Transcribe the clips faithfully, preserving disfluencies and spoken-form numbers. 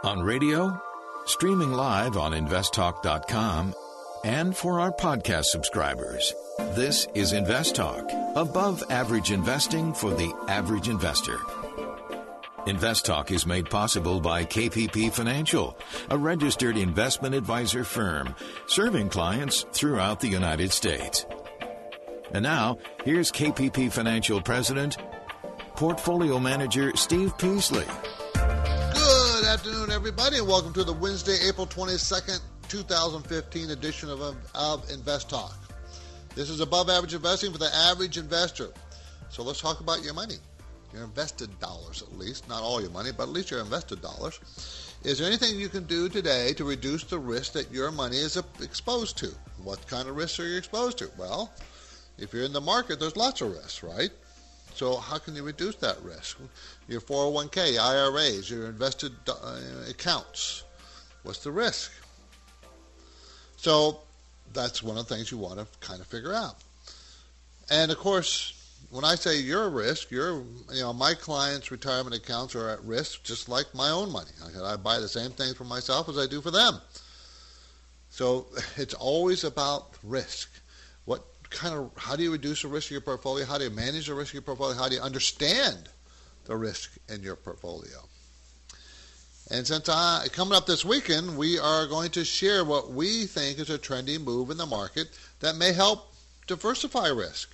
on radio, streaming live on invest talk dot com, and for our podcast subscribers. This is Invest Talk, above average investing for the average investor. Invest Talk is made possible by K P P Financial, a registered investment advisor firm serving clients throughout the United States. And now, here's K P P Financial President, Portfolio Manager Steve Peasley. Good afternoon, everybody, and welcome to the Wednesday, April twenty-second, twenty fifteen edition of, of Invest Talk. This is above average investing for the average investor. So let's talk about your money, your invested dollars at least, not all your money, but at least your invested dollars. Is there anything you can do today to reduce the risk that your money is exposed to? What kind of risks are you exposed to? Well, if you're in the market, there's lots of risks, right? So how can you reduce that risk? Your four oh one k, I R As, your invested uh, accounts. What's the risk? So that's one of the things you want to kind of figure out. And of course, when I say you're a risk, you're, you know, my clients' retirement accounts are at risk just like my own money. I buy the same things for myself as I do for them. So it's always about risk. What kind of, how do you reduce the risk of your portfolio? How do you manage the risk of your portfolio? How do you understand the risk in your portfolio? And since I, coming up this weekend, we are going to share what we think is a trendy move in the market that may help diversify risk.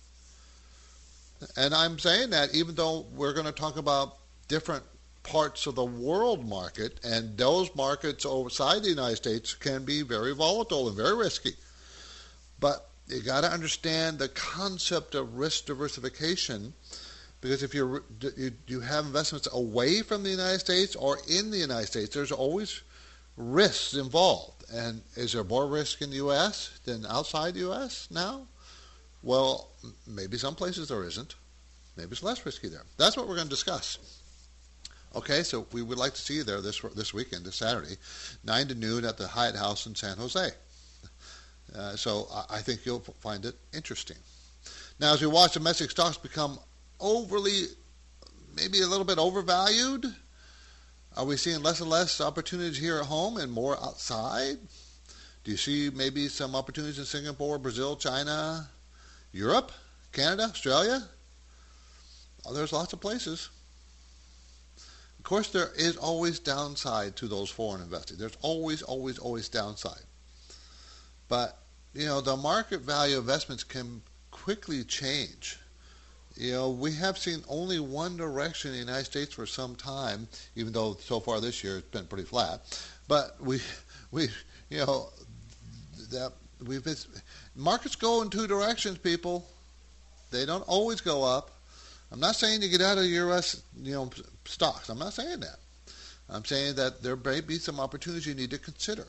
And I'm saying that even though we're going to talk about different parts of the world market, and those markets outside the United States can be very volatile and very risky. But you got to understand the concept of risk diversification, because if you're, you you have investments away from the United States or in the United States, there's always risks involved. And is there more risk in the U S than outside the U S now? Well, maybe some places there isn't. Maybe it's less risky there. That's what we're going to discuss. Okay, so we would like to see you there this this weekend, this Saturday, nine to noon at the Hyatt House in San Jose. Uh, so I think you'll find it interesting. Now, as we watch domestic stocks become overly, maybe a little bit overvalued, are we seeing less and less opportunities here at home and more outside? Do you see maybe some opportunities in Singapore, Brazil, China, Europe, Canada, Australia? Oh, there's lots of places. Of course, there is always downside to those foreign investing. There's always, always, always downside. But, you know, the market value of investments can quickly change. You know, we have seen only one direction in the United States for some time, even though so far this year it's been pretty flat. But we, we, you know, that we've been, markets go in two directions, people. They don't always go up. I'm not saying to get out of U S, you know, stocks. I'm not saying that. I'm saying that there may be some opportunities you need to consider.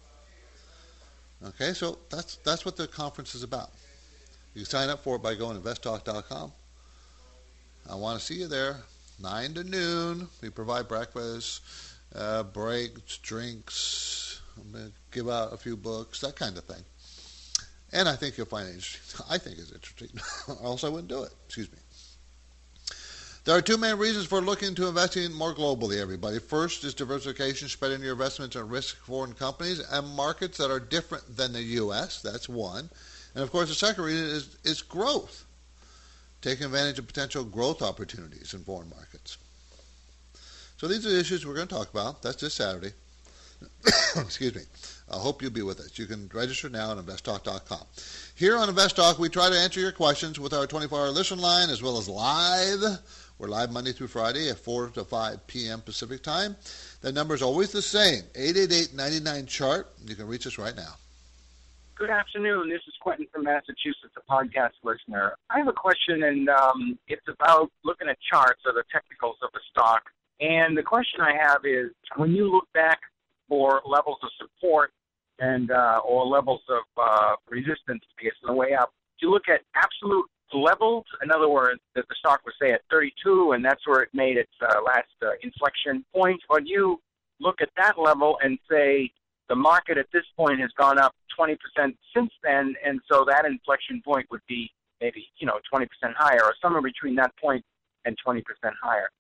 Okay, so that's that's what the conference is about. You can sign up for it by going to invest talk dot com. I want to see you there, nine to noon. We provide breakfast, uh, breaks, drinks. I'm going to give out a few books, that kind of thing. And I think you'll find it interesting. I think it's interesting. Or else I wouldn't do it. Excuse me. There are two main reasons for looking to investing more globally, everybody. First is diversification, spreading your investments in risk foreign companies and markets that are different than the U S. That's one. And, of course, the second reason is, is growth, taking advantage of potential growth opportunities in foreign markets. So these are the issues we're going to talk about. That's this Saturday. Excuse me. I hope you'll be with us. You can register now at invest talk dot com. Here on Invest Talk, we try to answer your questions with our twenty-four hour listen line as well as live. We're live Monday through Friday at four to five p.m. Pacific time. The number is always the same, eight eight eight, nine nine, C H A R T. You can reach us right now. Good afternoon. This is Quentin from Massachusetts, a podcast listener. I have a question, and um, it's about looking at charts or the technicals of a stock. And the question I have is, when you look back for levels of support and uh, or levels of uh, resistance, I guess, on the way up, do you look at absolute levels? In other words, that the stock was, say, at thirty-two, and that's where it made its uh, last uh, inflection point? Or do you look at that level and say the market at this point has gone up twenty percent since then, and so that inflection point would be maybe, you know, twenty percent higher or somewhere between that point and twenty percent higher?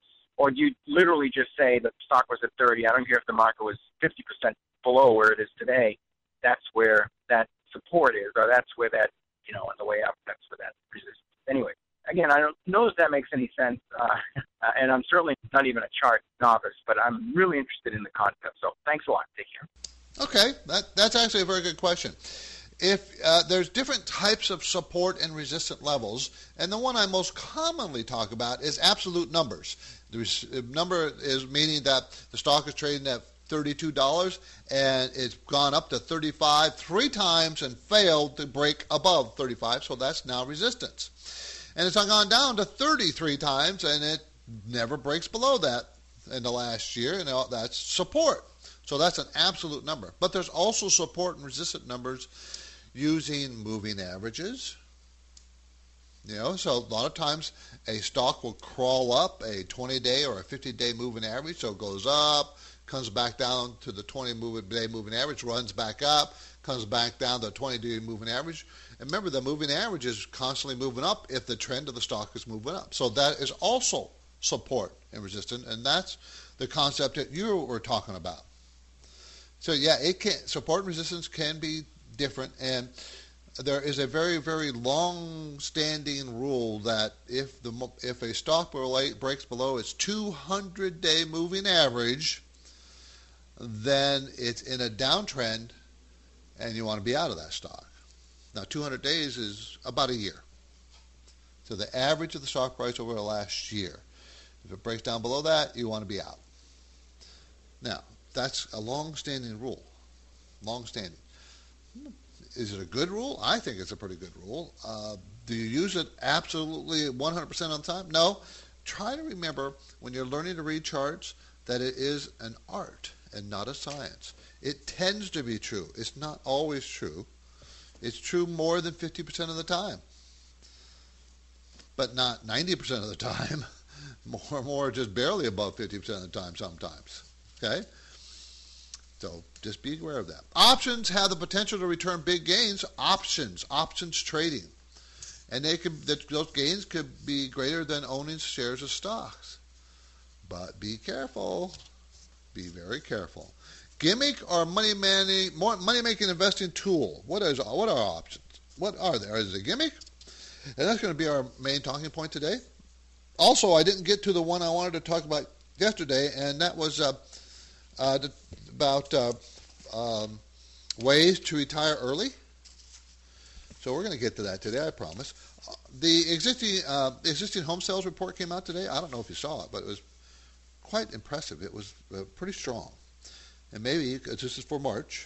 Or do you literally just say the stock was at thirty? I don't care if the market was fifty percent below where it is today. That's where that support is, or that's where that, you know, on the way up, that's where that resistance. Anyway, again, I don't know if that makes any sense, uh, and I'm certainly not even a chart novice, but I'm really interested in the concept. So thanks a lot. Take care. Okay, that, that's actually a very good question. If uh, there's different types of support and resistant levels, and the one I most commonly talk about is absolute numbers. The number is meaning that the stock is trading at thirty-two dollars and it's gone up to thirty-five three times and failed to break above thirty-five, so that's now resistance. And it's gone down to thirty-three times and it never breaks below that in the last year, and that's support. So that's an absolute number. But there's also support and resistant numbers using moving averages. You know, so a lot of times a stock will crawl up a twenty-day or a fifty-day moving average, so it goes up, comes back down to the twenty-day moving average, runs back up, comes back down to the twenty-day moving average. And remember, the moving average is constantly moving up if the trend of the stock is moving up. So that is also support and resistance, and that's the concept that you were talking about. So yeah, it can support and resistance can be different, and there is a very, very long-standing rule that if the if a stock breaks below its two hundred day moving average, then it's in a downtrend, and you want to be out of that stock. Now, two hundred days is about a year. So the average of the stock price over the last year. If it breaks down below that, you want to be out. Now, that's a long-standing rule. Long-standing. Is it a good rule? I think it's a pretty good rule. Uh, do you use it absolutely one hundred percent on time? No. Try to remember when you're learning to read charts that it is an art and not a science. It tends to be true. It's not always true. It's true more than fifty percent of the time, but not ninety percent of the time. More, more, just barely above fifty percent of the time sometimes. Okay? So just be aware of that. Options have the potential to return big gains. Options, options trading. And they could, those gains could be greater than owning shares of stocks. But be careful. Be very careful. Gimmick or money money money making investing tool. What is what are options? What are there? Is it a gimmick? And that's going to be our main talking point today. Also, I didn't get to the one I wanted to talk about yesterday, and that was uh, uh, about uh, um, ways to retire early. So we're going to get to that today, I promise. Uh, the existing uh, existing home sales report came out today. I don't know if you saw it, but it was quite impressive. It was uh, pretty strong. And maybe this is for March.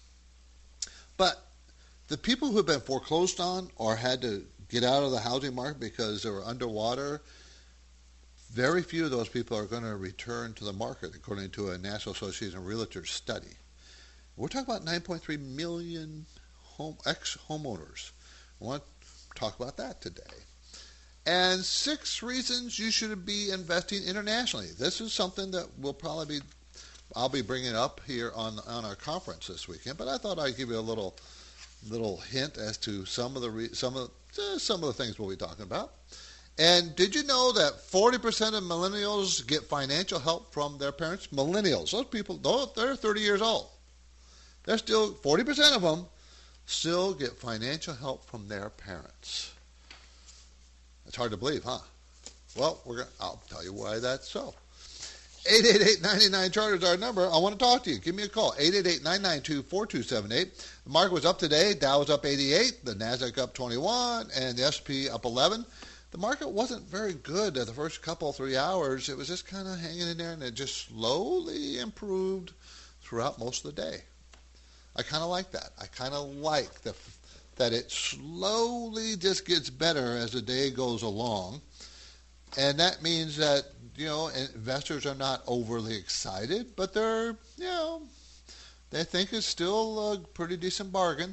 But the people who have been foreclosed on or had to get out of the housing market because they were underwater, very few of those people are going to return to the market, according to a National Association of Realtors study. We're talking about nine point three million home, ex-homeowners. I want to talk about that today. And six reasons you should be investing internationally. This is something that will probably be, I'll be bringing up here on on our conference this weekend. But I thought I'd give you a little little hint as to some of the re, some of uh, some of the things we'll be talking about. And did you know that forty percent of millennials get financial help from their parents? Millennials, those people, they're thirty years old. They're still, forty percent of them still get financial help from their parents. It's hard to believe, huh? Well, we're gonna, I'll tell you why that's so. eight eight eight, nine nine, C H A R T is our number. I want to talk to you. Give me a call. eight eight eight, nine nine two, four two seven eight. The market was up today. Dow was up eighty-eight. The NASDAQ up twenty-one. And the S and P up eleven. The market wasn't very good at the first couple, three hours. It was just kind of hanging in there, and it just slowly improved throughout most of the day. I kind of like that. I kind of like the, that it slowly just gets better as the day goes along. And that means that, you know, investors are not overly excited, but they're, you know, they think it's still a pretty decent bargain.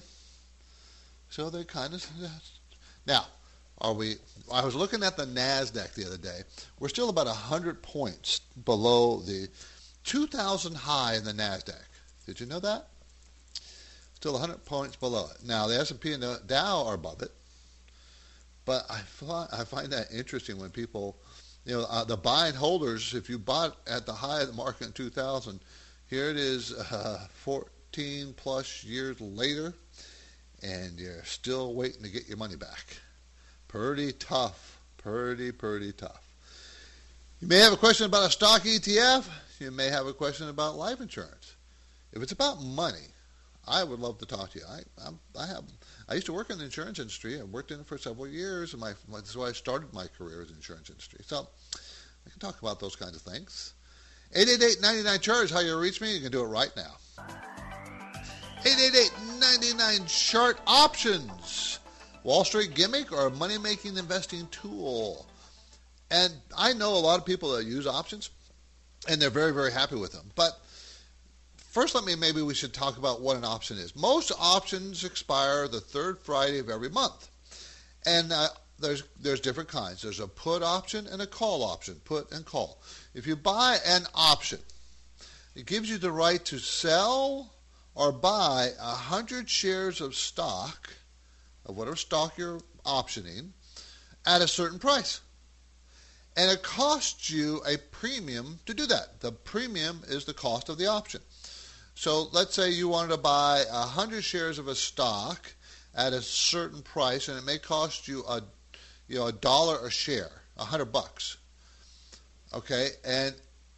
So they kind of, now, are we, I was looking at the NASDAQ the other day. We're still about one hundred points below the two thousand high in the NASDAQ. Did you know that? Still one hundred points below it. Now, the S and P and the Dow are above it. But I find, I find that interesting when people you know, uh, the buy and holders, if you bought at the high of the market in two thousand, here it is uh, fourteen plus years later, and you're still waiting to get your money back. Pretty tough. Pretty, pretty tough. You may have a question about a stock E T F. You may have a question about life insurance. If it's about money, I would love to talk to you. I I'm, I have I used to work in the insurance industry. I worked in it for several years, and my that's why I started my career in the insurance industry. So I can talk about those kinds of things. eight eight eight, nine nine, C H A R T is how you reach me. You can do it right now. eight eight eight, nine nine, C H A R T options. Wall Street gimmick or a money-making investing tool? And I know a lot of people that use options, and they're very, very happy with them. But first, let me maybe we should talk about what an option is. Most options expire the third Friday of every month, and uh, there's there's different kinds. There's a put option and a call option. Put and call. If you buy an option, it gives you the right to sell or buy a hundred shares of stock, of whatever stock you're optioning, at a certain price. And it costs you a premium to do that. The premium is the cost of the option. So let's say you wanted to buy one hundred shares of a stock at a certain price, and it may cost you a, you know, a dollar a share, a hundred bucks. Okay, and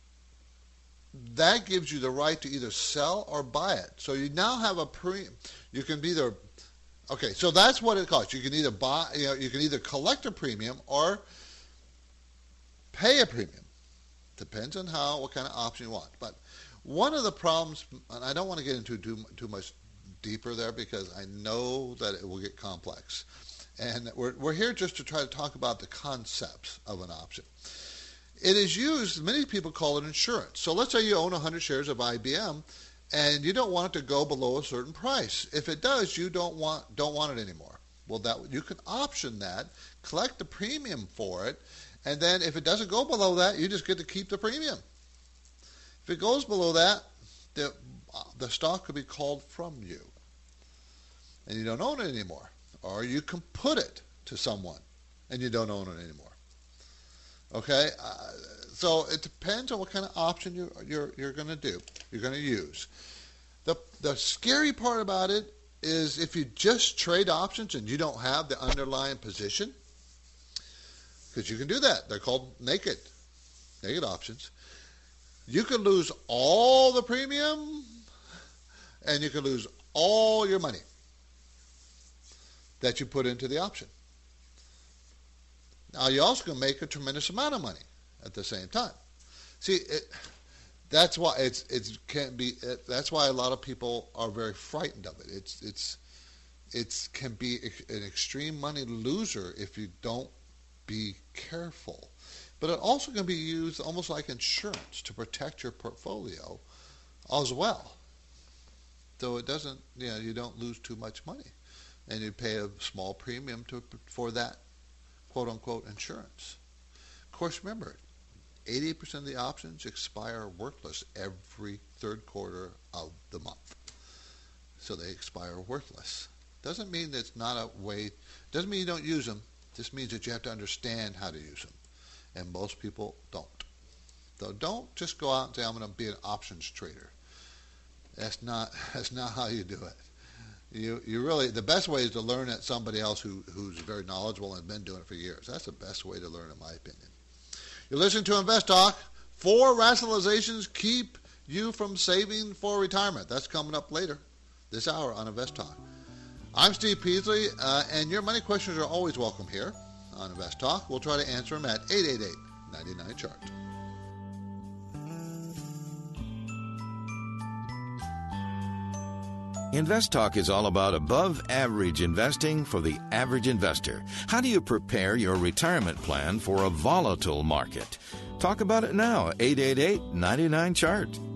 that gives you the right to either sell or buy it. So you now have a premium. You can be either, okay, so that's what it costs. You can either buy, you know, you can either collect a premium or pay a premium. Depends on how, what kind of option you want. But one of the problems, and I don't want to get into too, too much deeper there because I know that it will get complex. And we're, we're here just to try to talk about the concepts of an option. It is used, many people call it insurance. So let's say you own one hundred shares of I B M and you don't want it to go below a certain price. If it does, you don't want don't want it anymore. Well, that you can option that, collect the premium for it, and then if it doesn't go below that, you just get to keep the premium. If it goes below that, the, the stock could be called from you, and you don't own it anymore. Or you can put it to someone, and you don't own it anymore. Okay? Uh, so it depends on what kind of option you, you're, you're going to do, you're going to use. The, the scary part about it is if you just trade options and you don't have the underlying position, because you can do that. They're called naked, naked options. You could lose all the premium, and you could lose all your money that you put into the option. Now, you also can make a tremendous amount of money at the same time. See, it, that's why it's it can be. It, that's why a lot of people are very frightened of it. It's it's it's can be an extreme money loser if you don't be careful. But it also can be used almost like insurance to protect your portfolio as well. So it doesn't, you know, you don't lose too much money, and you pay a small premium to for that quote unquote insurance. Of course, remember, eighty percent of the options expire worthless every third quarter of the month. So they expire worthless. Doesn't mean that it's not a way, doesn't mean you don't use them. This means that you have to understand how to use them, and most people don't. So don't just go out and say, I'm going to be an options trader. That's not that's not how you do it. You you really, the best way is to learn at somebody else who, who's very knowledgeable and has been doing it for years. That's the best way to learn, in my opinion. You're listening to Invest Talk. Four rationalizations keep you from saving for retirement. That's coming up later this hour on Invest Talk. I'm Steve Peasley, uh, and your money questions are always welcome here on Invest Talk. We'll try to answer them at eight eight eight, nine nine, C H A R T. Invest Talk is all about above-average investing for the average investor. How do you prepare your retirement plan for a volatile market? Talk about it now, eight eight eight, nine nine, C H A R T.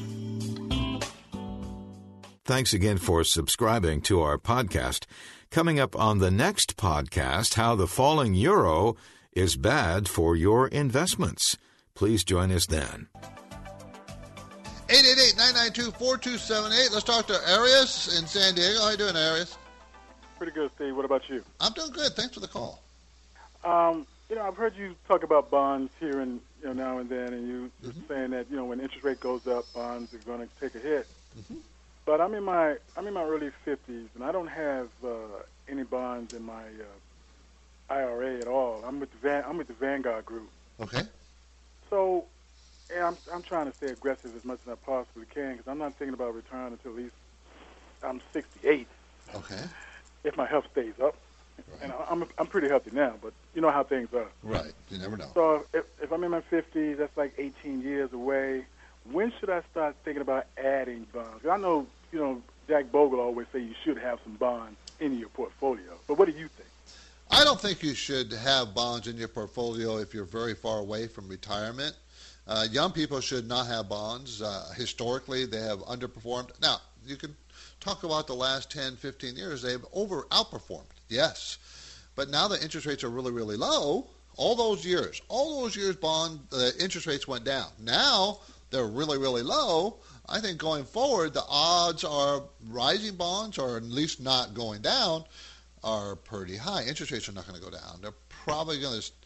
Thanks again for subscribing to our podcast. Coming up on the next podcast, how the falling euro is bad for your investments. Please join us then. eight eight eight, nine nine two, four two seven eight. Let's talk to Arias in San Diego. How you doing, Arias? Pretty good, Steve. What about you? I'm doing good. Thanks for the call. Um, You know, I've heard you talk about bonds here and you know now and then, and you were Mm-hmm. saying that you know when interest rate goes up, bonds are going to take a hit. Mm-hmm. But I'm in my I'm in my early fifties, and I don't have uh, any bonds in my uh, I R A at all. I'm with the Van, I'm with the Vanguard Group. Okay. So, yeah, I'm I'm trying to stay aggressive as much as I possibly can because I'm not thinking about retiring until at least I'm sixty-eight Okay. if my health stays up. And I- I'm I'm pretty healthy now, but you know how things are. Right. You never know. So if if I'm in my fifties, that's like eighteen years away. When should I start thinking about adding bonds? 'Cause I know you know Jack Bogle always say you should have some bonds in your portfolio. But what do you think? I don't think you should have bonds in your portfolio if you're very far away from retirement. Uh, young people should not have bonds. Uh, historically, they have underperformed. Now, you can talk about the last ten, fifteen years. They've over outperformed, yes. But now the interest rates are really, really low. All those years, all those years bond uh, interest rates went down. Now they're really, really low. I think going forward, the odds are rising bonds, or at least not going down, are pretty high. Interest rates are not going to go down. They're probably going to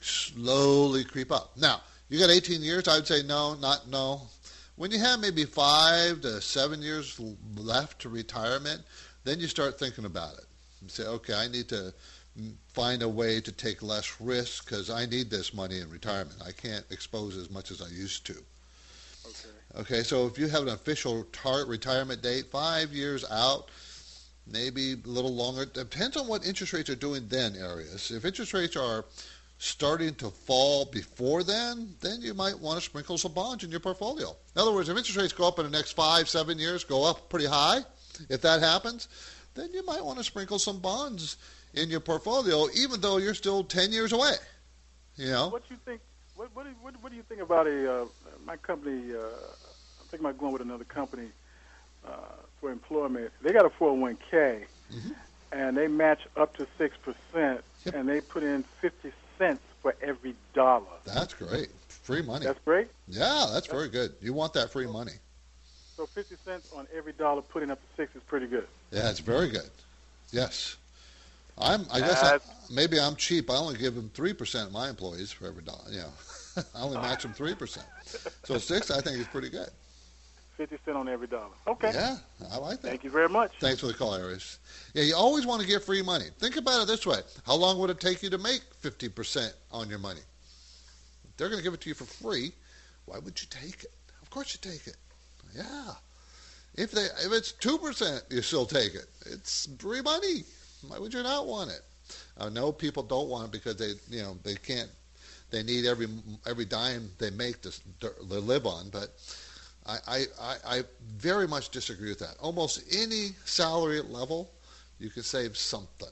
slowly creep up. Now, you got eighteen years, I would say no, not no. When you have maybe five to seven years left to retirement, then you start thinking about it. You say, okay, I need to find a way to take less risk because I need this money in retirement. I can't expose as much as I used to. Okay. Okay, so if you have an official tar- retirement date, five years out, maybe a little longer. Depends on what interest rates are doing then, Arias. If interest rates are starting to fall before then, then you might want to sprinkle some bonds in your portfolio. In other words, if interest rates go up in the next five, seven years, go up pretty high, if that happens, then you might want to sprinkle some bonds in your portfolio, even though you're still ten years away. You know? What you think? What what do, what, what do you think about a uh, my company? Uh, I'm thinking about going with another company uh, for employment. They got a four oh one k, Mm-hmm. and they match up to six percent, Yep. and they put in fifty cents for every dollar. That's great. Free money. That's great. Yeah, that's very good. You want that free money. So fifty cents on every dollar putting up to six is pretty good. Yeah, it's very good. Yes. I'm. I guess I, maybe I'm cheap. I only give them three percent of my employees for every dollar. You know, I only match them three percent. So six, I think, is pretty good. fifty cents on every dollar. Okay. Yeah, I like that. Thank you very much. Thanks for the call, Arias. Yeah, you always want to get free money. Think about it this way: how long would it take you to make fifty percent on your money? If they're going to give it to you for free, why would you take it? Of course you take it. Yeah. If they if it's two percent, you still take it. It's free money. Why would you not want it? I know people don't want it because they, you know, they can't. They need every every dime they make to, to live on. But I, I, I, I very much disagree with that. Almost any salary level, you can save something.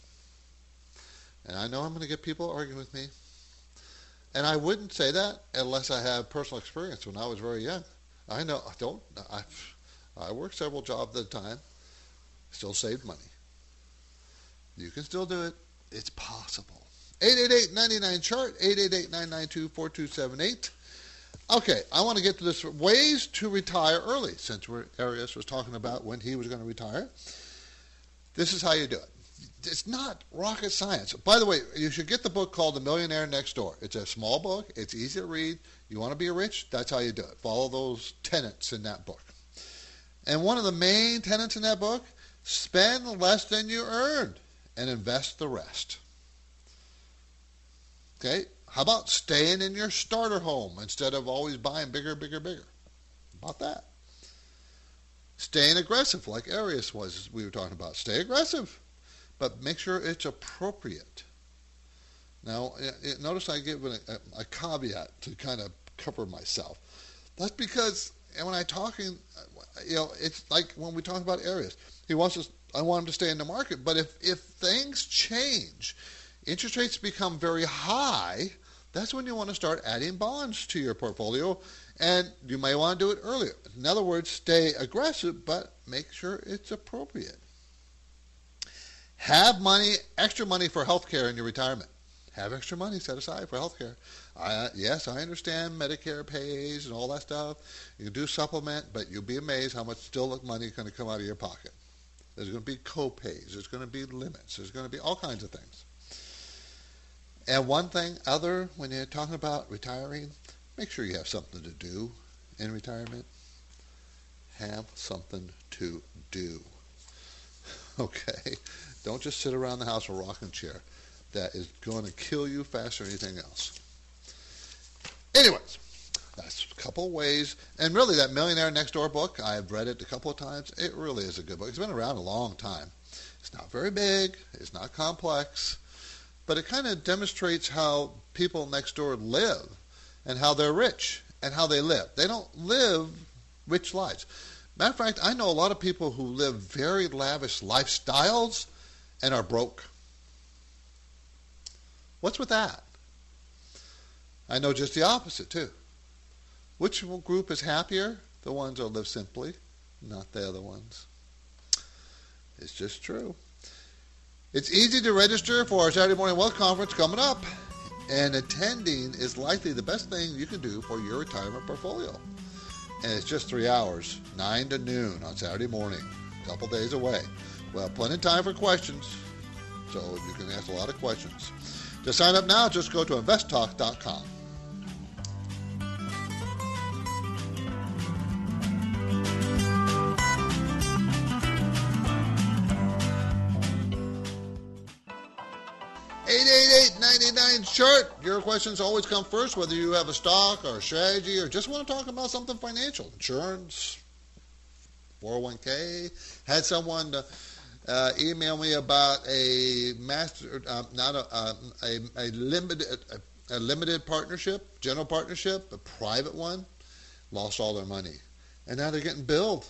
And I know I'm going to get people arguing with me. And I wouldn't say that unless I have personal experience when I was very young. I know I don't. I I worked several jobs at a time. Still saved money. You can still do it. It's possible. eight eight eight, nine nine, C H A R T, eight eight eight, nine nine two, four two seven eight. Okay, I want to get to this. Ways to retire early, since we're, Arias was talking about when he was going to retire. This is how you do it. It's not rocket science. By the way, you should get the book called The Millionaire Next Door. It's a small book. It's easy to read. You want to be rich? That's how you do it. Follow those tenets in that book. And one of the main tenets in that book, spend less than you earned and invest the rest. Okay? How about staying in your starter home instead of always buying bigger, bigger, bigger? How about that? Staying aggressive like Arias was, we were talking about. Stay aggressive, but make sure it's appropriate. Now, notice I give a, a, a caveat to kind of cover myself. That's because when I'm talking, you know, it's like when we talk about Arias. He wants us, I want him to stay in the market, but if, if things change, interest rates become very high, that's when you want to start adding bonds to your portfolio, and you may want to do it earlier. In other words, stay aggressive, but make sure it's appropriate. Have money, extra money for health care in your retirement. Have extra money set aside for health care. I, yes, I understand Medicare pays and all that stuff. You can do supplement, but you'll be amazed how much still money is going to come out of your pocket. There's going to be co-pays. There's going to be limits. There's going to be all kinds of things. And one thing other, when you're talking about retiring, make sure you have something to do in retirement. Have something to do. Okay? Don't just sit around the house in a rocking chair. That is going to kill you faster than anything else. Anyways, that's a couple of ways. And really, that Millionaire Next Door book, I've read it a couple of times. It really is a good book. It's been around a long time. It's not very big. It's not complex. But it kind of demonstrates how people next door live and how they're rich and how they live. They don't live rich lives. Matter of fact, I know a lot of people who live very lavish lifestyles and are broke. What's with that? I know just the opposite, too. Which group is happier? The ones that live simply, not the other ones. It's just true. It's easy to register for our Saturday Morning Wealth Conference coming up, and attending is likely the best thing you can do for your retirement portfolio. And it's just three hours, nine to noon on Saturday morning, a couple days away. Well, plenty of time for questions, so you can ask a lot of questions. To sign up now, just go to invest talk dot com. eight eight eight, nine nine, chart. Your questions always come first, whether you have a stock or a strategy or just want to talk about something financial. Insurance, four oh one k. Had someone uh, uh, email me about a master, uh, not a, uh, a, a limited a, a limited partnership, general partnership, a private one, lost all their money. And now they're getting billed.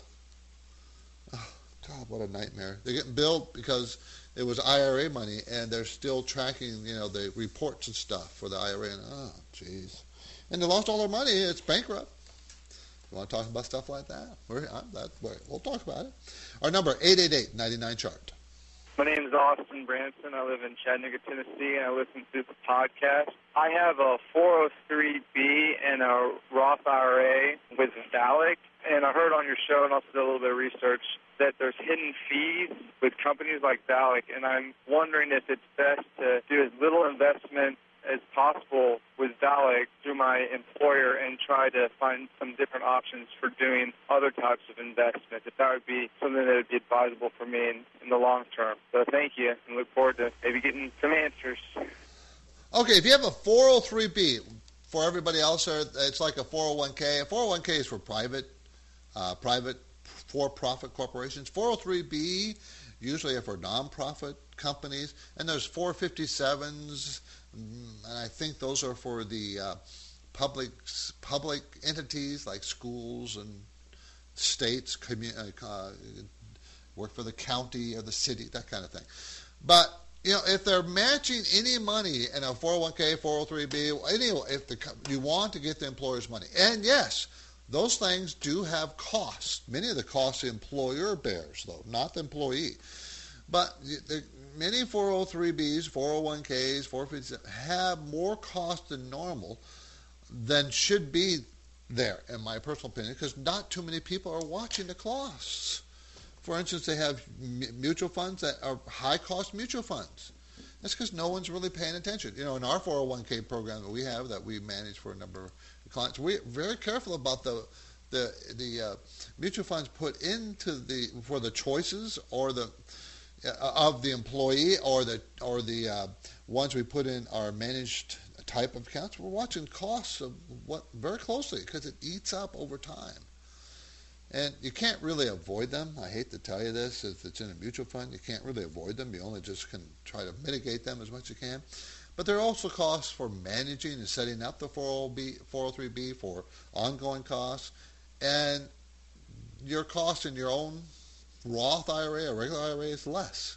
Oh, God, what a nightmare. They're getting billed because it was I R A money, and they're still tracking, you know, the reports and stuff for the I R A. And, oh, jeez. And they lost all their money. It's bankrupt. You want to talk about stuff like that? We're, I'm, that we'll talk about it. Our number, eight eight eight, nine nine, chart. My name is Austin Branson. I live in Chattanooga, Tennessee, and I listen to the podcast. I have a four oh three B and a Roth I R A with VALIC, and I heard on your show and also did a little bit of research that there's hidden fees with companies like VALIC, and I'm wondering if it's best to do as little investment as possible with VALIC through my employer and try to find some different options for doing other types of investments, if that would be something that would be advisable for me in, in the long term. So thank you, and look forward to maybe getting some answers. Okay, if you have a four oh three B, for everybody else there, it's like a four oh one k. A four oh one k is for private, uh, private for-profit corporations. four oh three B usually are for nonprofit companies, and there's four fifty-sevens, and I think those are for the uh, public public entities like schools and states, commu- uh, work for the county or the city, that kind of thing. But you know, if they're matching any money in a four oh one k, four oh three B, anyway, if the, you want to get the employer's money, and yes, those things do have costs. Many of the costs the employer bears, though, not the employee. But the, many four oh three Bs, four oh one Ks, four fifty-seven have more cost than normal than should be there, in my personal opinion, because not too many people are watching the costs. For instance, they have mutual funds that are high-cost mutual funds. That's because no one's really paying attention. You know, in our four oh one k program that we have, that we manage for a number of clients, we're very careful about the the the uh, mutual funds put into the for the choices or the uh, of the employee or the or the uh, ones we put in our managed type of accounts. We're watching costs of what very closely because it eats up over time. And you can't really avoid them. I hate to tell you this, if it's in a mutual fund, you can't really avoid them. You only just can try to mitigate them as much as you can. But there are also costs for managing and setting up the four oh three B for ongoing costs. And your cost in your own Roth I R A or regular I R A is less.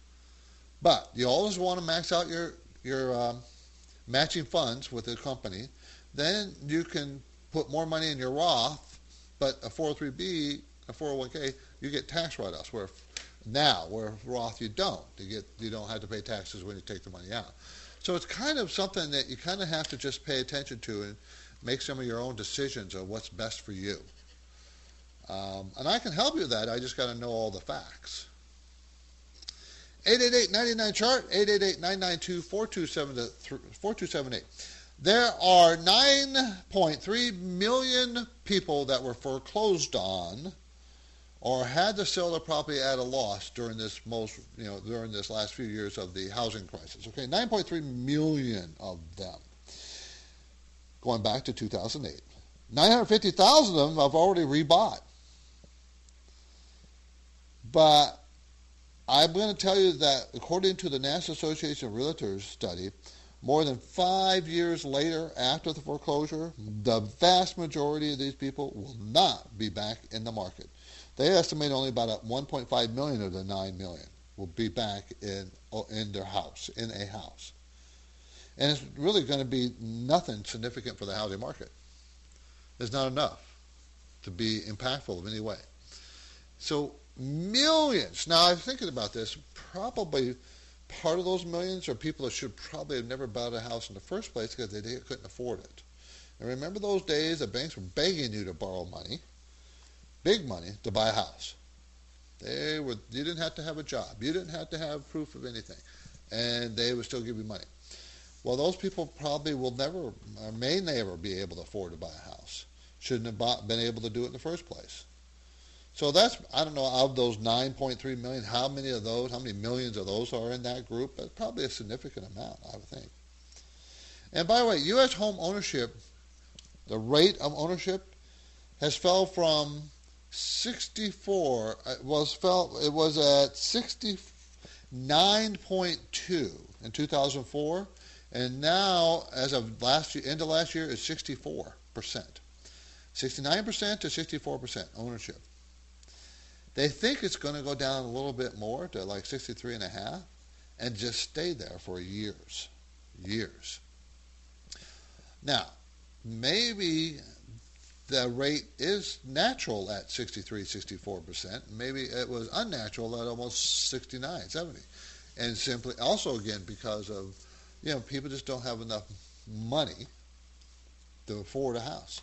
But you always want to max out your, your um, matching funds with the company. Then you can put more money in your Roth. But a four oh three B, a four oh one k, you get tax write-offs. Where now, where Roth you don't. You get you don't have to pay taxes when you take the money out. So it's kind of something that you kind of have to just pay attention to and make some of your own decisions of what's best for you. Um, and I can help you with that. I just got to know all the facts. eight eight eight, nine nine, chart, eight eight eight, nine nine two, four two seven eight. There are nine point three million people that were foreclosed on or had to sell their property at a loss during this most, you know, during this last few years of the housing crisis. Okay, nine point three million of them, going back to two thousand eight. nine hundred fifty thousand of them have already rebought. But I'm going to tell you that according to the National Association of Realtors study, more than five years later after the foreclosure, the vast majority of these people will not be back in the market. They estimate only about one point five million of the nine million will be back in in their house, in a house. And it's really going to be nothing significant for the housing market. It's not enough to be impactful in any way. So millions. Now, I'm thinking about this. Probably part of those millions are people that should probably have never bought a house in the first place because they couldn't afford it. And remember those days the banks were begging you to borrow money, big money, to buy a house. They were. You didn't have to have a job. You didn't have to have proof of anything. And they would still give you money. Well, those people probably will never, or may never be able to afford to buy a house. Shouldn't have bought, been able to do it in the first place. So that's, I don't know, of those nine point three million, how many of those, how many millions of those are in that group? But probably a significant amount, I would think. And by the way, U S home ownership, the rate of ownership has fell from sixty-four, it was fell, it was at sixty-nine point two in two thousand four, and now, as of last year, end of last year, it's sixty-four percent. sixty-nine percent to sixty-four percent ownership. They think it's going to go down a little bit more to like sixty-three and a half and just stay there for years, years. Now, maybe the rate is natural at sixty-three, sixty-four percent. Maybe it was unnatural at almost sixty-nine, seventy. And simply, also again, because of, you know, people just don't have enough money to afford a house.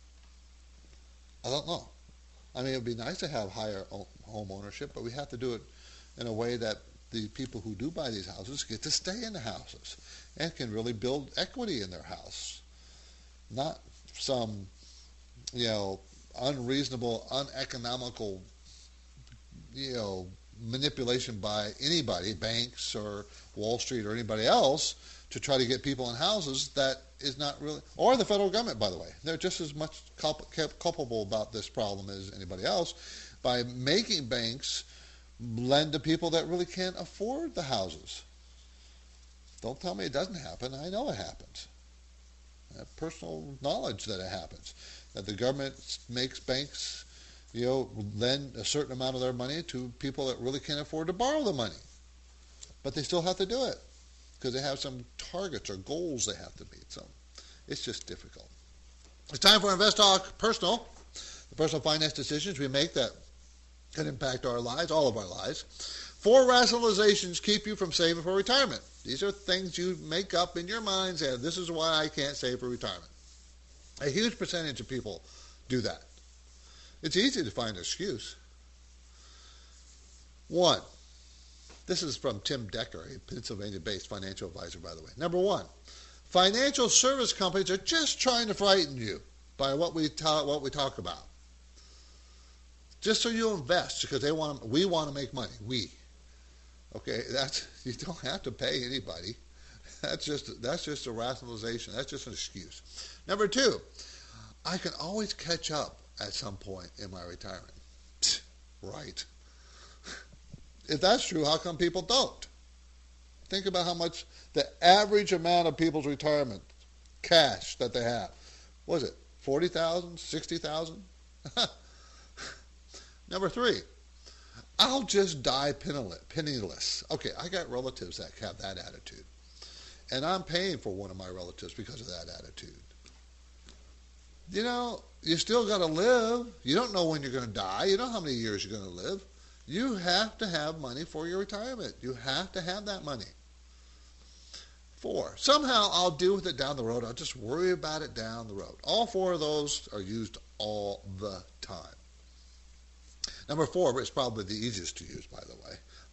I don't know. I mean, it would be nice to have higher home ownership, but we have to do it in a way that the people who do buy these houses get to stay in the houses and can really build equity in their house. Not some, you know, unreasonable, uneconomical, you know, manipulation by anybody, banks or Wall Street or anybody else, to try to get people in houses that is not really, or the federal government, by the way. They're just as much culp- culpable about this problem as anybody else by making banks lend to people that really can't afford the houses. Don't tell me it doesn't happen. I know it happens. I have personal knowledge that it happens. That the government makes banks, you know, lend a certain amount of their money to people that really can't afford to borrow the money. But they still have to do it because they have some targets or goals they have to meet. So it's just difficult. It's time for Invest Talk Personal. The personal finance decisions we make that can impact our lives, all of our lives. Four rationalizations keep you from saving for retirement. These are things you make up in your mind, saying, this is why I can't save for retirement. A huge percentage of people do that. It's easy to find an excuse. One, this is from Tim Decker, a Pennsylvania-based financial advisor, by the way. Number one, financial service companies are just trying to frighten you by what we talk, what we talk about. Just so you invest, because they want, we want to make money. We, okay, that's, you don't have to pay anybody. That's just that's just a rationalization. That's just an excuse. Number two, I can always catch up at some point in my retirement. Psst, right. If that's true, how come people don't? Think about how much the average amount of people's retirement cash that they have. What is it, forty thousand dollars, sixty thousand dollars? Number three, I'll just die penniless. Okay, I got relatives that have that attitude. And I'm paying for one of my relatives because of that attitude. You know, you still got to live. You don't know when you're going to die. You don't know how many years you're going to live. You have to have money for your retirement. You have to have that money. Four, somehow I'll deal with it down the road. I'll just worry about it down the road. All four of those are used all the time. Number four is probably the easiest to use, by the way.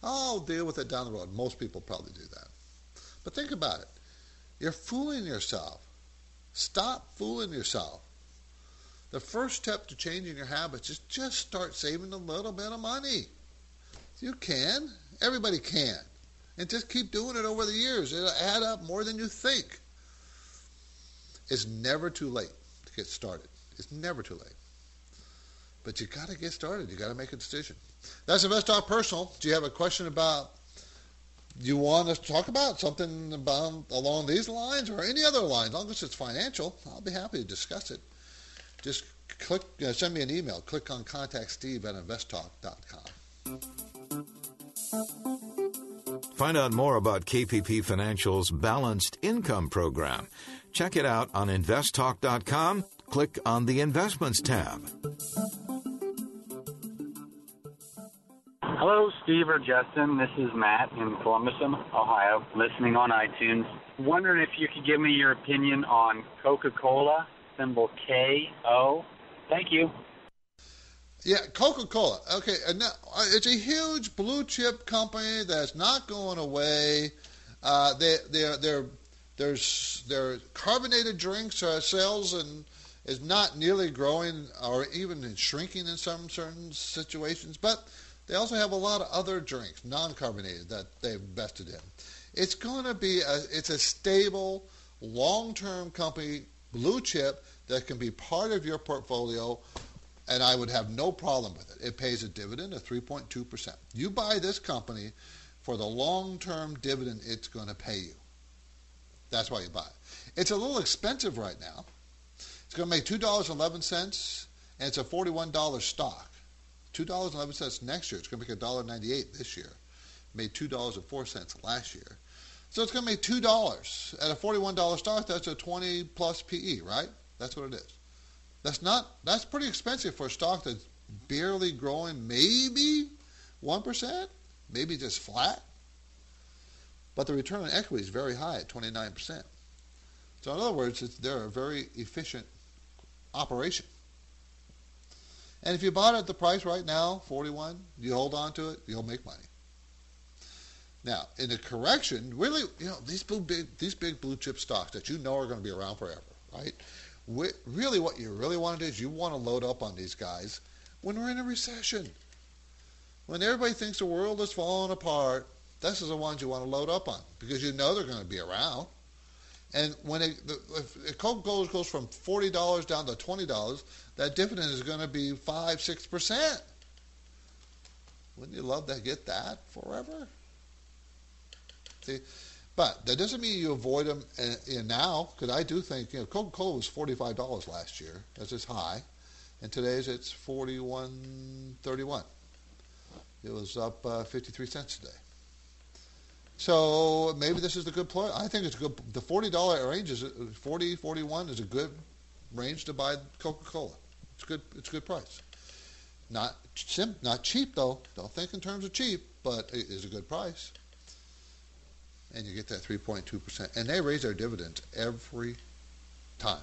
I'll deal with it down the road. Most people probably do that. But think about it. You're fooling yourself. Stop fooling yourself. The first step to changing your habits is just start saving a little bit of money. You can. Everybody can. And just keep doing it over the years. It'll add up more than you think. It's never too late to get started. It's never too late. But you got to get started. You got to make a decision. That's Invest Talk Personal. Do you have a question about you want us to talk about something about along these lines or any other lines? As long as it's financial, I'll be happy to discuss it. Just click, uh, send me an email. Click on Contact Steve at invest talk dot com. Find out more about K P P Financial's Balanced Income Program. Check it out on invest talk dot com. Click on the Investments tab. Hello, Steve or Justin. This is Matt in Columbus, Ohio, listening on iTunes. Wondering if you could give me your opinion on Coca-Cola, symbol K O. Thank you. Yeah, Coca-Cola. Okay, and now, uh, it's a huge blue chip company that's not going away. Uh, they, they're, they're, there's their carbonated drinks uh, sales and is not nearly growing or even shrinking in some certain situations, but they also have a lot of other drinks, non-carbonated, that they've invested in. It's going to be a, it's a stable, long-term company, blue chip, that can be part of your portfolio, and I would have no problem with it. It pays a dividend of three point two percent. You buy this company for the long-term dividend it's going to pay you. That's why you buy it. It's a little expensive right now. It's going to make two dollars and eleven cents, and it's a forty-one dollars stock. two dollars and eleven cents next year. It's going to make one dollar and ninety-eight cents this year. It made two dollars and four cents last year. So it's going to make two dollars. At a forty-one dollars stock, that's a twenty plus P E, right? That's what it is. That's not. That's pretty expensive for a stock that's barely growing, maybe one percent, maybe just flat. But the return on equity is very high at twenty-nine percent. So in other words, it's, they're a very efficient operation. And if you bought it at the price right now, forty-one, you hold on to it, you'll make money. Now, in a correction, really, you know, these blue, big, these big blue chip stocks that you know are going to be around forever, right? We, really, what you really want to do is you want to load up on these guys when we're in a recession. When everybody thinks the world is falling apart, this is the ones you want to load up on because you know they're going to be around. And when it, if Coca-Cola goes from forty dollars down to twenty dollars, that dividend is going to be five, six percent. Wouldn't you love to get that forever? See, but that doesn't mean you avoid them in, in now, because I do think, you know, Coca-Cola was forty-five dollars last year. That's its high. And today's it's forty-one thirty-one. It was up uh, fifty-three cents today. So maybe this is the good play. I think it's good. The forty dollars range is forty, forty-one is a good range to buy Coca-Cola. It's good. It's a good price. Not sim, not cheap though. Don't think in terms of cheap, but it is a good price. And you get that three point two percent. And they raise their dividends every time.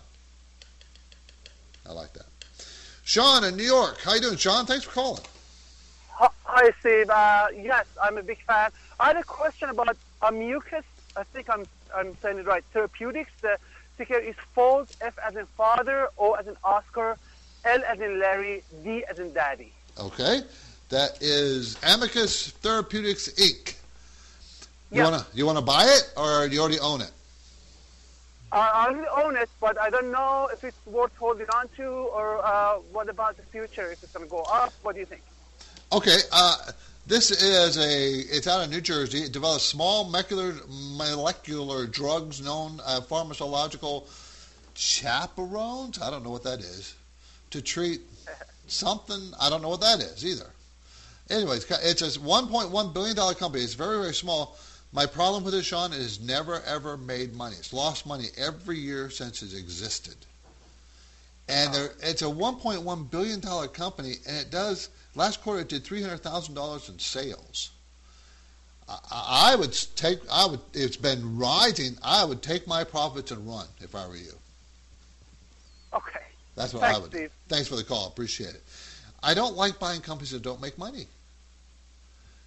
I like that. Sean in New York. How you doing, Sean? Thanks for calling. Hi, Steve. Uh, yes, I'm a big fan. I had a question about Amicus. I think I'm I'm saying it right. Therapeutics. The ticker is Fold, F as in father, O as in Oscar, L as in Larry, D as in daddy. Okay. That is Amicus Therapeutics, Incorporated. You Yeah. wanna you wanna buy it, or do you already own it? I already own it, but I don't know if it's worth holding on to, or uh, what about the future? If it's going to go up, what do you think? Okay, uh, this is a, it's out of New Jersey. It develops small molecular, molecular drugs known uh, pharmacological chaperones, I don't know what that is, to treat something, I don't know what that is either. Anyways, it's a one point one billion dollars company. It's very, very small. My problem with it, Sean, is it's never, ever made money. It's lost money every year since it's existed. And there, it's a one point one billion dollars company, and it does, last quarter it did three hundred thousand dollars in sales. I, I would take, I would, it's been rising, I would take my profits and run if I were you. Okay. That's what Thanks, I would Steve. do. Thanks for the call, appreciate it. I don't like buying companies that don't make money.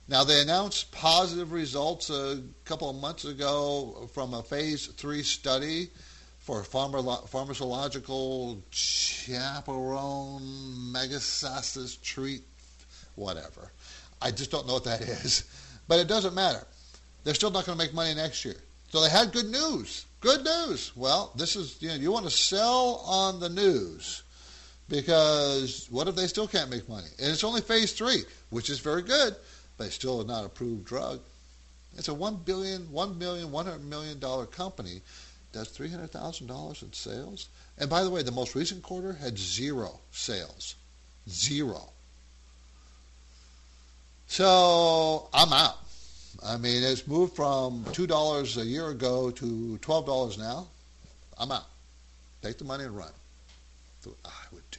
Now, they announced positive results a couple of months ago from a phase three study for pharma- pharmacological chaperone megastasis treat, whatever. I just don't know what that is. But it doesn't matter. They're still not going to make money next year. So they had good news. Good news. Well, this is, you know, you want to sell on the news, because what if they still can't make money? And it's only phase three, which is very good, but it's still not approved drug. It's a one billion, one million, one hundred million dollar company, does three hundred thousand dollars in sales. And by the way, the most recent quarter had zero sales. Zero. So I'm out. I mean, it's moved from two dollars a year ago to twelve dollars now. I'm out. Take the money and run. That's what I would do.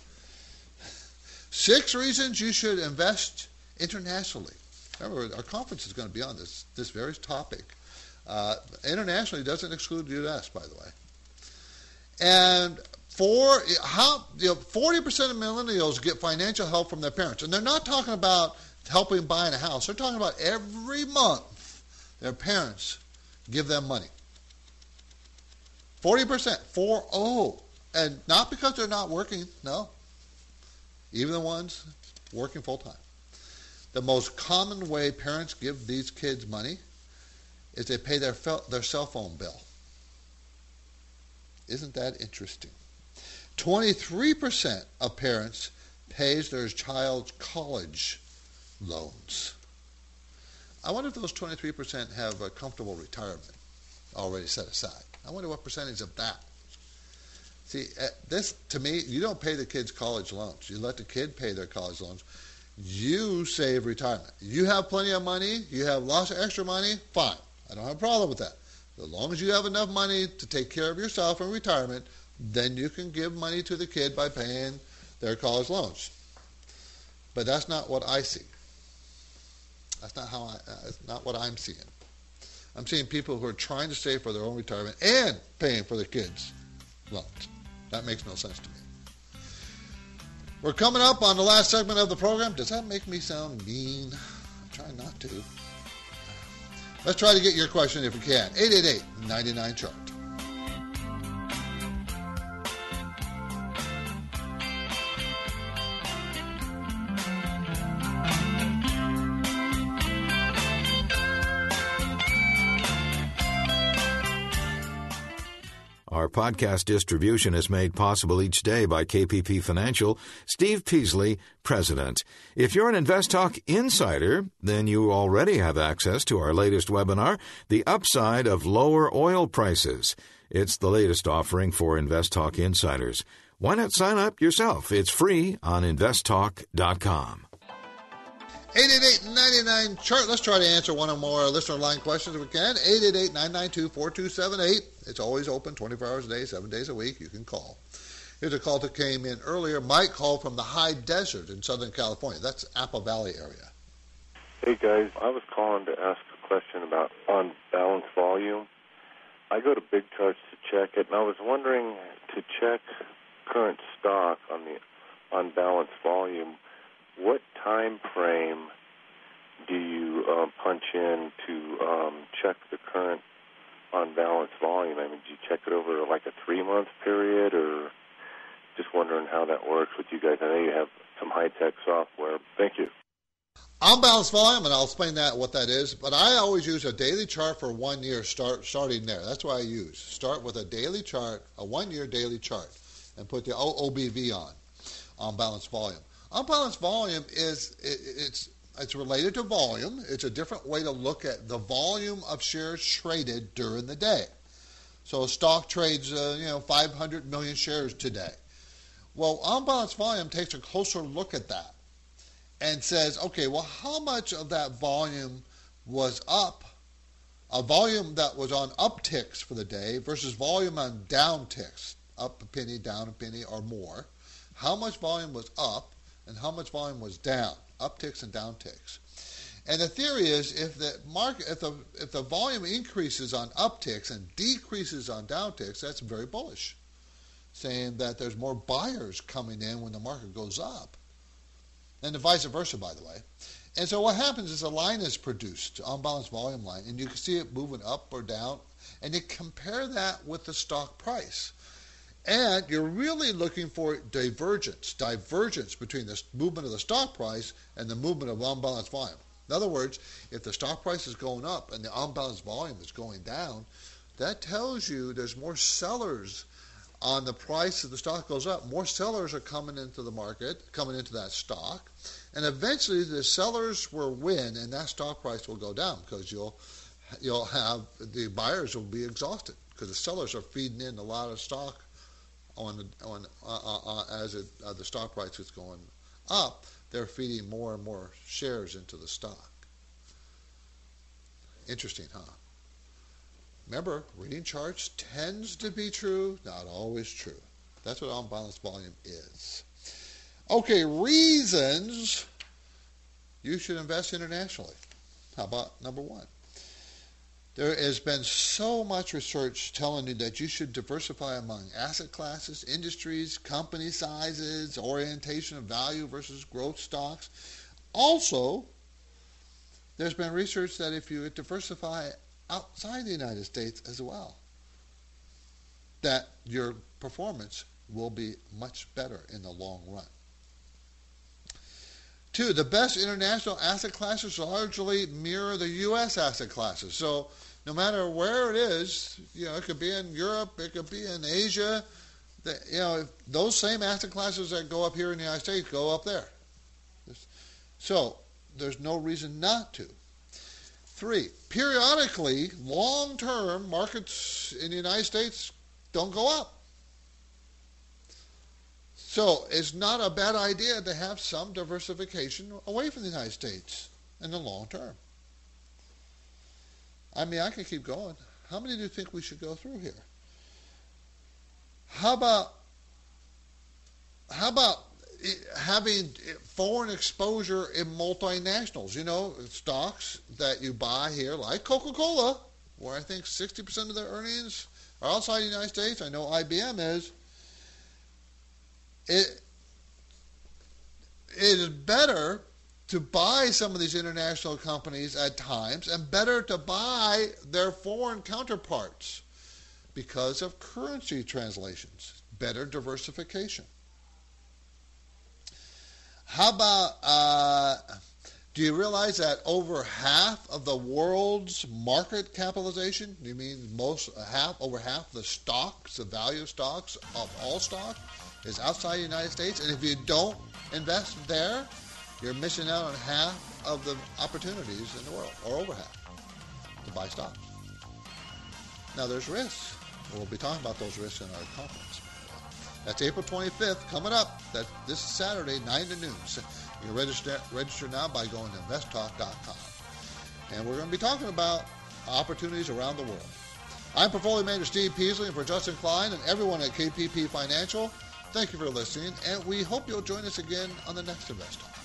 Six reasons you should invest internationally. Remember, our conference is going to be on this, this very topic. Uh, internationally doesn't exclude the U S, by the way. And for how you know, forty percent of millennials get financial help from their parents. And they're not talking about helping buying a house. They're talking about every month their parents give them money. forty percent, four oh. And not because they're not working, no. Even the ones working full-time. The most common way parents give these kids money is they pay their their cell phone bill. Isn't that interesting? twenty-three percent of parents pays their child's college loans. I wonder if those twenty-three percent have a comfortable retirement already set aside. I wonder what percentage of that. See, this, to me, you don't pay the kids college loans. You let the kid pay their college loans. You save retirement. You have plenty of money, you have lots of extra money, fine. I don't have a problem with that. As long as you have enough money to take care of yourself in retirement, then you can give money to the kid by paying their college loans. But that's not what I see. That's not how I, that's not what I'm seeing. I'm seeing people who are trying to save for their own retirement and paying for their kids' loans. That makes no sense to me. We're coming up on the last segment of the program. Does that make me sound mean? I'm trying not to. Let's try to get your question if we can. eight eight eight, nine nine, chart. Our podcast distribution is made possible each day by K P P Financial. Steve Peasley, President. If you're an InvestTalk insider, then you already have access to our latest webinar, The Upside of Lower Oil Prices. It's the latest offering for InvestTalk insiders. Why not sign up yourself? It's free on invest talk dot com. eight eight eight, nine nine, chart. Let's try to answer one or more listener line questions if we can. eight eight eight, nine nine two, four two seven eight. It's always open twenty-four hours a day, seven days a week. You can call. Here's a call that came in earlier. Mike called from the high desert in Southern California. That's Apple Valley area. Hey, guys. I was calling to ask a question about on balance volume. I go to Big Charts to check it, and I was wondering, to check current stock on the on balance volume, what time frame do you uh, punch in to um, check the current on balance volume? I mean, do you check it over like a three-month period, or just wondering how that works with you guys? I know you have some high-tech software. Thank you. On balance volume, and I'll explain that what that is, but I always use a daily chart for one year, start starting there. That's what I use. Start with a daily chart, a one-year daily chart, and put the O B V on, on balance volume. Unbalanced volume is it, it's it's related to volume. It's a different way to look at the volume of shares traded during the day. So a stock trades uh, you know five hundred million shares today. Well, unbalanced volume takes a closer look at that and says, okay, well, how much of that volume was up? A volume that was on upticks for the day versus volume on downticks, up a penny, down a penny, or more. How much volume was up? And how much volume was down, upticks and downticks. And the theory is if the market, if the if the volume increases on upticks and decreases on downticks, that's very bullish, saying that there's more buyers coming in when the market goes up. And the vice versa, by the way. And so what happens is a line is produced, unbalanced volume line, and you can see it moving up or down, and you compare that with the stock price. And you're really looking for divergence, divergence between the movement of the stock price and the movement of unbalanced volume. In other words, if the stock price is going up and the unbalanced volume is going down, that tells you there's more sellers on the price of the stock goes up. More sellers are coming into the market, coming into that stock, and eventually the sellers will win and that stock price will go down because you'll you'll have the buyers will be exhausted because the sellers are feeding in a lot of stock on the, on uh, uh, as it, uh, the stock price is going up. They're feeding more and more shares into the stock. Interesting, huh? Remember, reading charts tends to be true, not always true. That's what unbalanced volume is. Okay, reasons you should invest internationally. How about number one? There has been so much research telling you that you should diversify among asset classes, industries, company sizes, orientation of value versus growth stocks. Also, there's been research that if you diversify outside the United States as well, that your performance will be much better in the long run. Two, the best international asset classes largely mirror the U S asset classes. So no matter where it is, you know, it could be in Europe, it could be in Asia, the, you know, those same asset classes that go up here in the United States go up there. So there's no reason not to. Three, periodically, long-term markets in the United States don't go up. So it's not a bad idea to have some diversification away from the United States in the long term. I mean, I can keep going. How many do you think we should go through here? How about, how about having foreign exposure in multinationals? You know, stocks that you buy here, like Coca-Cola, where I think sixty percent of their earnings are outside the United States. I know I B M is. It, it is better to buy some of these international companies at times and better to buy their foreign counterparts because of currency translations, better diversification. How about, uh, do you realize that over half of the world's market capitalization, you mean most, half, over half the stocks, the value of stocks, of all stocks, is outside the United States? And if you don't invest there, you're missing out on half of the opportunities in the world, or over half, to buy stocks. Now, there's risks. We'll be talking about those risks in our conference. That's April twenty-fifth, coming up. That this is Saturday, nine to noon. So you can register, register now by going to invest talk dot com. And we're going to be talking about opportunities around the world. I'm Portfolio Manager Steve Peasley, and for Justin Klein and everyone at K P P Financial, thank you for listening, and we hope you'll join us again on the next Invest Talk.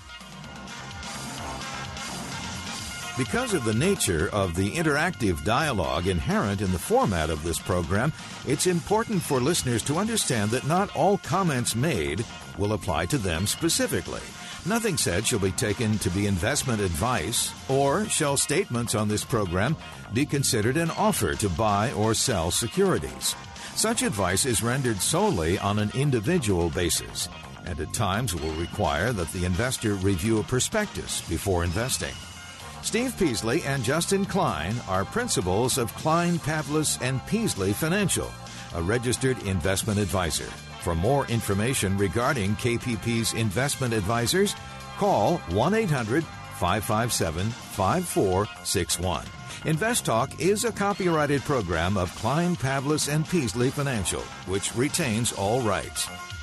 Because of the nature of the interactive dialogue inherent in the format of this program, it's important for listeners to understand that not all comments made will apply to them specifically. Nothing said shall be taken to be investment advice, or shall statements on this program be considered an offer to buy or sell securities. Such advice is rendered solely on an individual basis, and at times will require that the investor review a prospectus before investing. Steve Peasley and Justin Klein are principals of Klein, Pavlis and Peasley Financial, a registered investment advisor. For more information regarding K P P's investment advisors, call one eight hundred five five seven five four six one. Invest Talk is a copyrighted program of Klein, Pavlis and Peasley Financial, which retains all rights.